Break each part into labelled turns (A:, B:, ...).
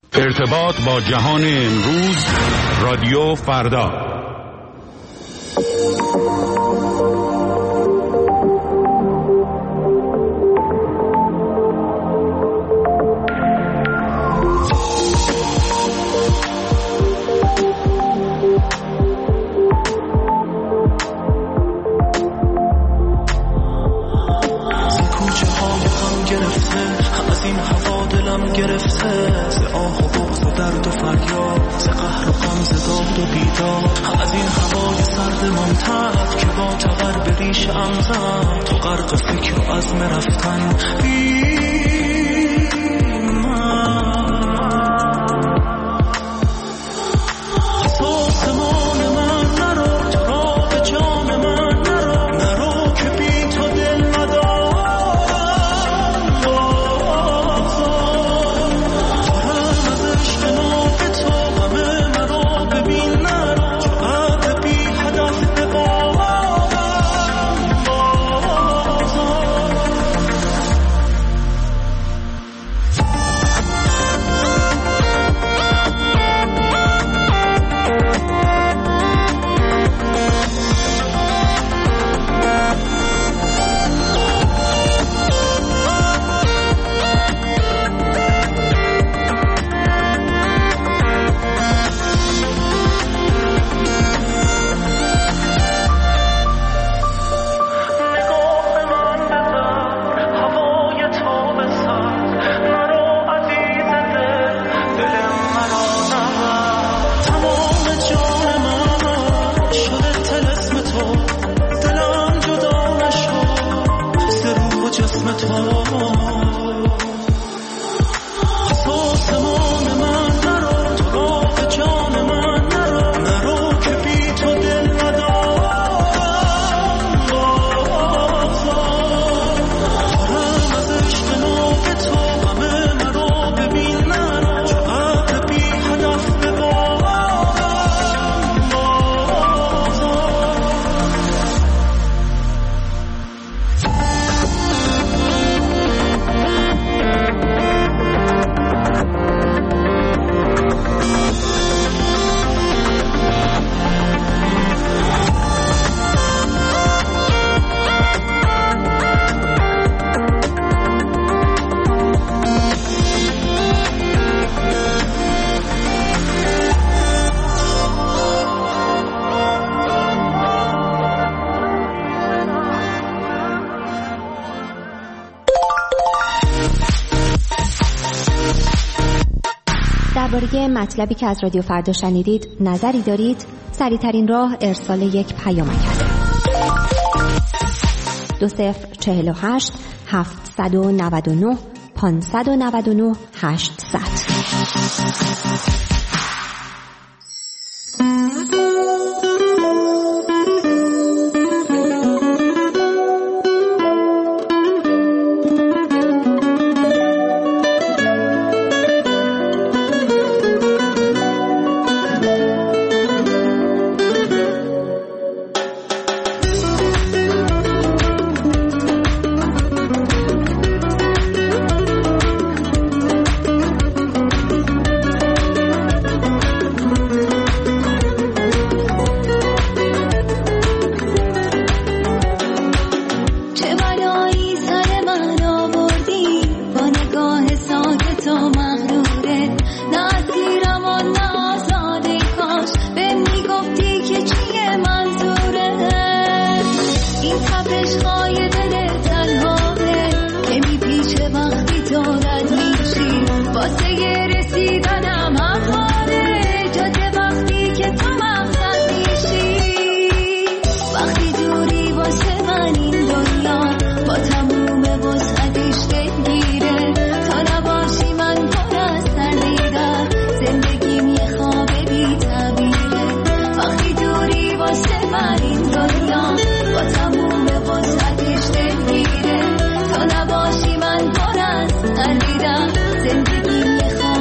A: ارتباط با جهان امروز، رادیو فردا.
B: درباره مطلبی که از رادیو فردا شنیدید نظری دارید؟ سریع‌ترین راه ارسال یک پیامک است. 2048 799 599 800.
C: زندگی میخوام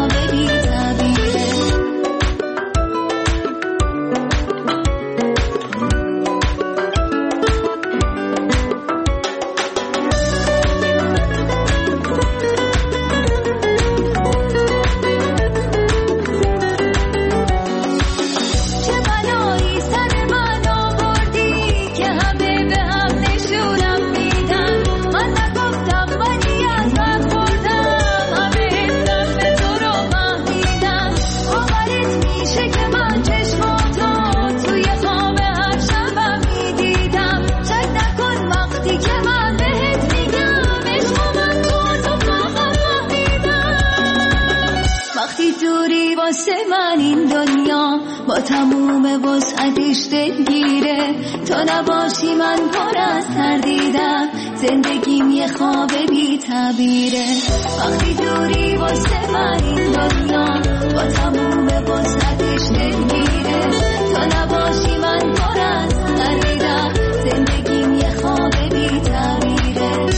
C: واسه من این دنیا با تموم وسعتش دلگیره. تو نباشی من پر از تردیدم، زندگیم یه خواب بی تعبیره. وقتی دوری واسه من این دنیا با تموم وسعتش دلگیره. تو نباشی من پر از تردیدم، زندگیم یه خواب بی تعبیره.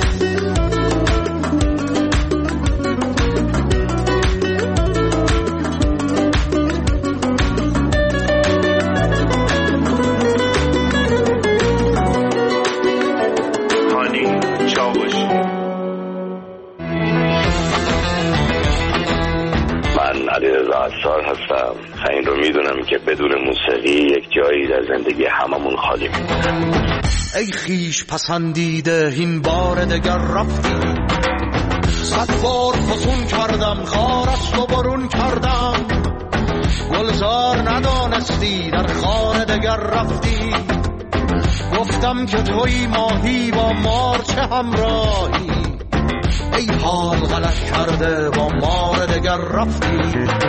D: عطار هستم. این رو میدونم که بدون موسیقی یک جایی در زندگی هممون خالی میمونه.
E: ای خیش پسندیده این بار دگر رفتی، صد بار فسون کردم خارت و برون کردم، گلزار ندانستی در خانه دگر رفتی. گفتم که توی ماهی با مار چه همراهی، ای حال غلط کرده با مار دگر رفتی.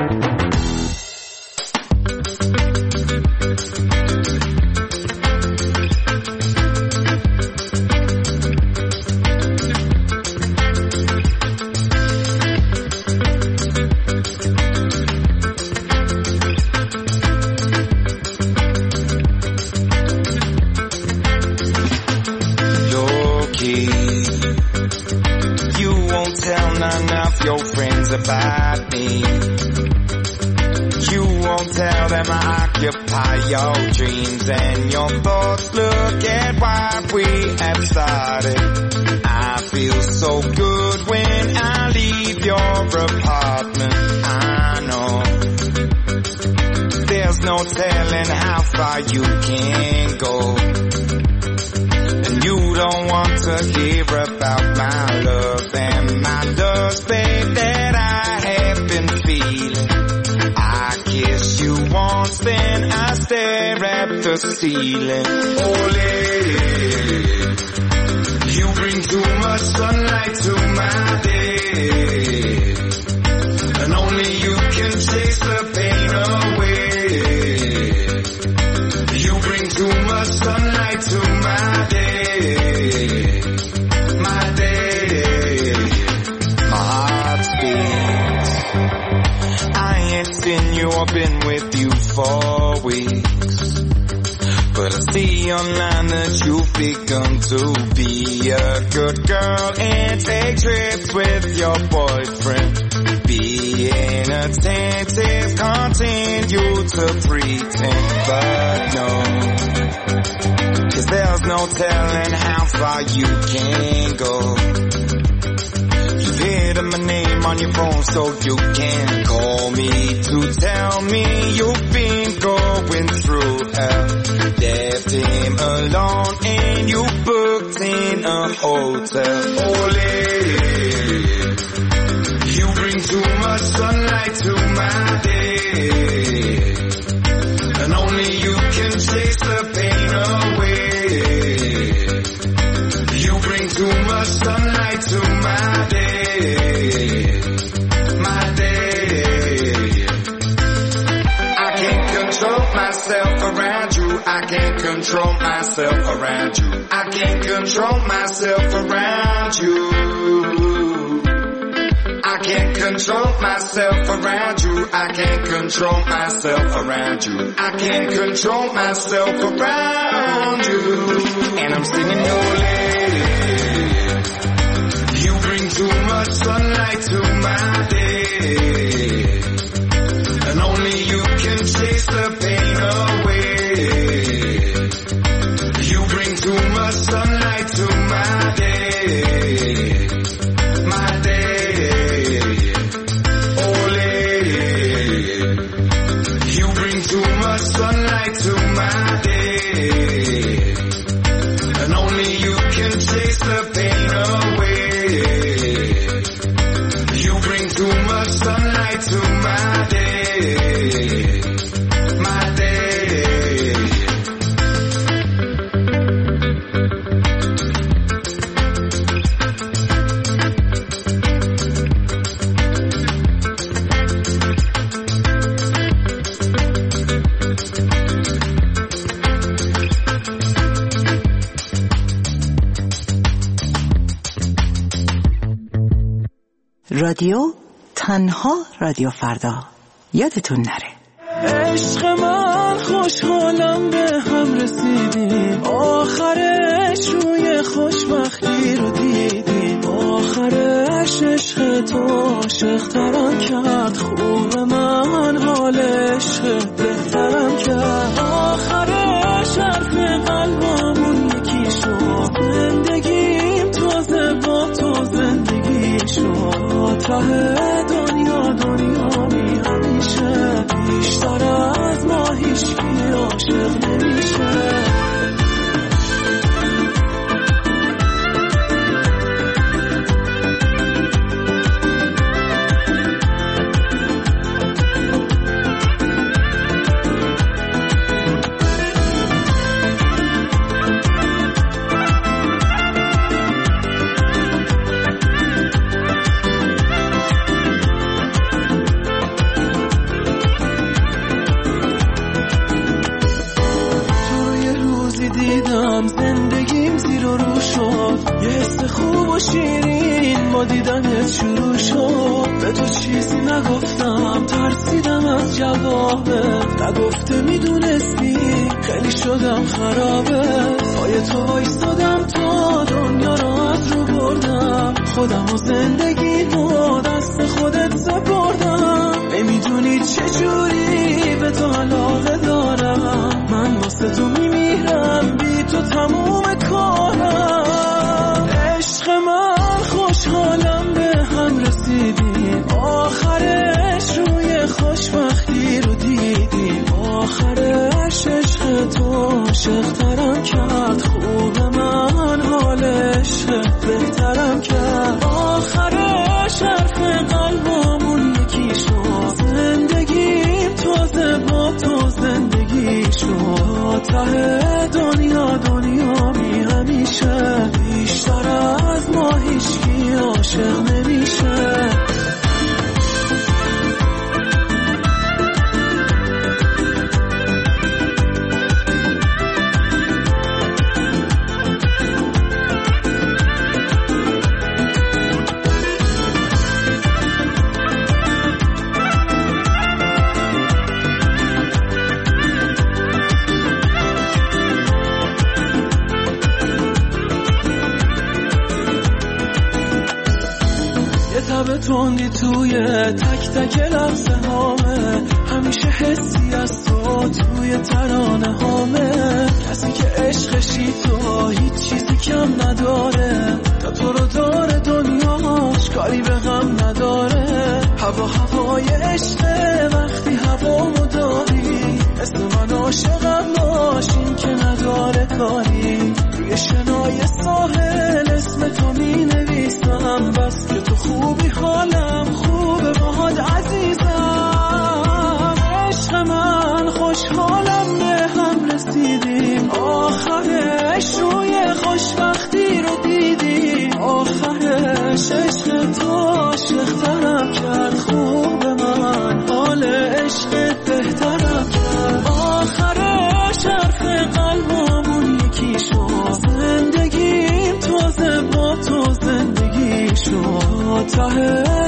F: About me, you won't tell them I occupy your dreams and your thoughts. Look at what we have started. I feel so good when I leave your apartment. I know there's no telling how far you can go, and you don't want to hear about my love and my dust, babe, that I have been feeling. I kiss you once, then I stare at the ceiling. Oh, lady, you bring too much sunlight to my day, and only you can chase the pain away. You bring too much sunlight to my day, my day. My heart beats. I ain't seen you or been with you for weeks, but I see online that you've begun to be a good girl and take trips with your boyfriend. Being attentive, continue to pretend, but no, 'cause there's no telling how far you can go. You've hidden my name on your phone so you can call me to tell me you've been going through hell. Left him alone and you booked in a hotel. Oh, lady, you bring too much sunlight to my day, and only you can chase the pain away. You bring too much sunlight to my day, my day. I can't control myself around you. I can't control myself around you. I can't control myself around you. I can't control myself around you. I can't control myself around you. I can't control myself around you. And I'm singing, oh lady, you bring too much sunlight to my day, and only you can chase the pain away. You bring too much sunlight to my day, my day. Oh lady, you bring too much sunlight to my day, and only you can chase the pain away. You bring too much sunlight to my day, my day.
G: رادیو، تنها رادیو فردا. یادتون نره.
H: عشق من خوشحالم به هم رسیدیم، آخرش روی خوشبختی رو دیدیم، آخرش عشق تو عاشق‌ترم کرد، خوب من حال عشق بهترم کرد، آخرش حرف قلبمون یکی شد، زندگیم تازه با تو زندگی شد، ته دنیا دنیامی همیشه، بیشتر از ما هیچکی عاشق نمیشه. زندگیم زیر و رو شد، یه حس خوب و شیرین با دیدنت شروع شد، به تو چیزی نگفتم ترسیدم از جوابت، نگفته میدونستی خیلی شدم خرابه، پای تو وایستادم تا دنیا رو از رو بردم، خودم و زندگیمو دست خودت سپردم، نمیدونی چجوری به تو علاقه دارم، من واسه تو میمیرم، بی تو تموم کارم، عشق من خوشحالم به هم رسیدیم، آخرش روی خوشبختی رو دیدیم، آخرش عشق تو عاشق‌ترم کرد، خوب من حال عشق بهترم کرد، آخرش حرف قلبمون یکی شد، زندگیم تازه با تو زندگی شد، ته دنیا دنیامی همیشه، بیشتر از ما هیچکی عاشق نمیشه. تندی توی تک تک لحظه هامه، همیشه حسی از تو توی ترانه هامه، کسی که عشقشی تو هیچ چیزی کم نداره، تا تو رو داره دنیاش کاری به غم نداره، هوا هوای عشقه وقتی هوامو داری، اسم من عاشقم باشین که نداره کاری، روی شنای ساحل اسم تو می نویسم، بس که تو خوبی حالم خوبه باهات عزیزم، عشق من خوشحالم به هم رسیدیم، آخرش روی خوشبختی رو دیدیم، آخرش عشق تو عاشق‌ترم کرد، خوب من حال عشق بهترم کرد، آخرش حرف قلبمون یکی شد، زندگیم تازه با تو زندگی شد، ته